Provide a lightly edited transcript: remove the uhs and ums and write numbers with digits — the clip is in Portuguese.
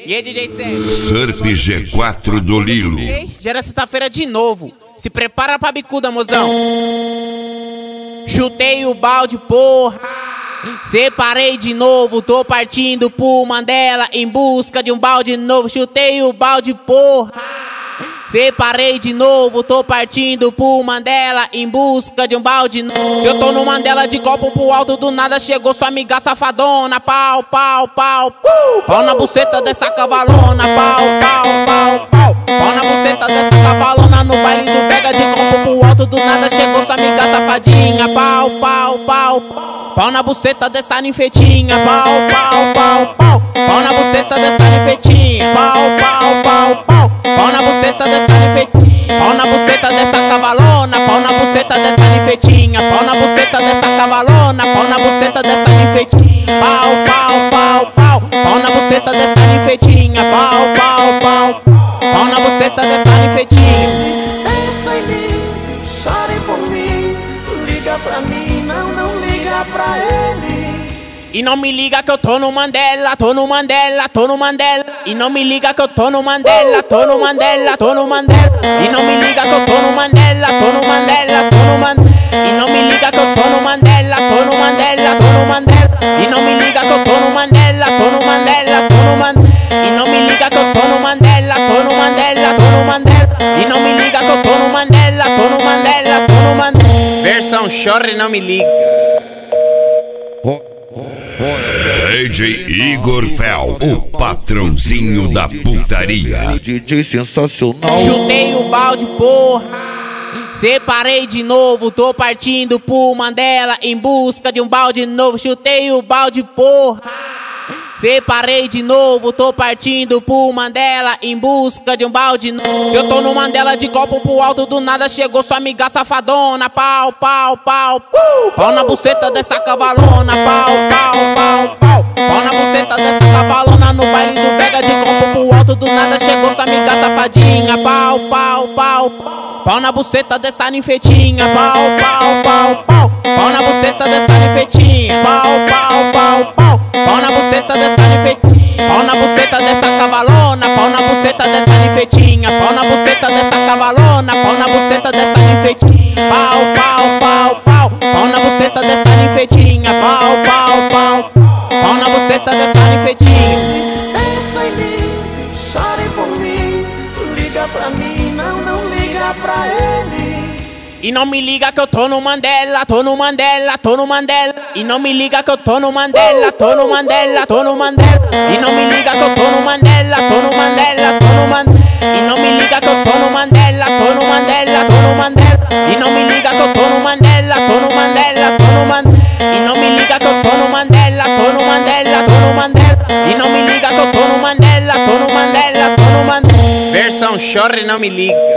E aí, DJ Sérgio? Surf G4 do Lilo. Já era sexta-feira de novo. Se prepara pra bicuda, mozão. Chutei o balde, porra. Separei de novo, tô partindo pro Mandela em busca de um balde novo. Chutei o balde, porra. Separei de novo, tô partindo pro Mandela em busca de um balde novo. Se eu tô no Mandela de copo pro alto, do nada chegou sua amiga safadona. Pau, pau, pau, pau na buceta dessa cavalona. Pau, pau, pau, pau, pau na buceta dessa cavalona. No baile do pega de copo pro alto, do nada chegou sua amiga safadinha. Pau, pau, pau, pau na buceta dessa ninfetinha. Pau, pau, pau, pau, pau na buceta dessa ninfetinha. Pau, pau, pau, pau, pau na buceta dessa ninfetinha. Pau na buceta dessa cavalona. Pau na buceta dessa ninfetinha. Pau na buceta dessa cavalona. Pau na buceta dessa ninfetinha. Pau, pau, pau, pau, pau na buceta dessa ninfetinha. Pau, pau, pau, pau na buceta dessa ninfetinha. Pensa em mim, chore por mim, liga pra mim, não liga pra ele. E não me liga que eu tô no Mandela, tô no Mandela, tô no Mandela. E não me liga que eu tô no Mandela, tô no Mandela, tô no Mandela. E não me liga que eu tô no Mandela, tô no Mandela, tô no Mandela. E não me liga que eu tô no Mandela, tô no Mandela, tô no Mandela. E não me liga que eu tô no Mandela, tô no Mandela, tô no Mandela. E não me liga que eu tô no Mandela, tô no Mandela, tô no Mandela. E não me liga que eu tô no Mandela, tô no Mandela, tô no Mandela. Versão chora e não me liga. DJ Igor Fel, o patrãozinho da putaria. DJ sensacional. Chutei o balde, porra. Separei de novo, tô partindo pro Mandela em busca de um balde novo. Chutei o balde, porra. Separei de novo, tô partindo pro Mandela em busca de um balde novo. Se eu tô no Mandela de copo pro alto, do nada chegou sua amiga safadona. Pau, pau, pau, pau na buceta dessa cavalona. Pau, pau, pau, pau, pau na buceta dessa cavalona. No baile do pega de copo pro alto, do nada chegou sua amiga safadinha. Pau, pau, pau, pau na buceta dessa ninfetinha. Pau, pau, pau, pau, pau na buceta dessa ninfetinha. Pau, pau, pau, pau, pau na buceta dessa ninfetinha. Pau na buceta dessa cavalona. Pau na buceta dessa ninfetinha. Pau na buceta dessa cavalona. Pau na buceta dessa ninfetinha. Pau, pau, pau, pau, pau na buceta dessa ninfetinha. Pau, pau, pau, pau na buceta dessa ninfetinha. Pensa em mim, chore por mim, liga pra mim, não liga pra ele. E não me liga que eu tô no Mandela, tô no Mandela, tô no Mandela. E não me liga que eu tô no Mandela, tô no Mandela, tô no Mandela. E não me liga que eu tô no Mandela, tô no Mandela, tô no Mandela. E não me liga que eu tô no Mandela, tô no Mandela, tô no Mandela. E não me liga que eu tô no Mandela, tô no Mandela, tô no Mandela. E não me liga que eu tô no Mandela, tô no Mandela, tô no Mandela. E não me liga que eu tô no Mandela, tô no Mandela, tô no Mandela. Versão chora e não me liga.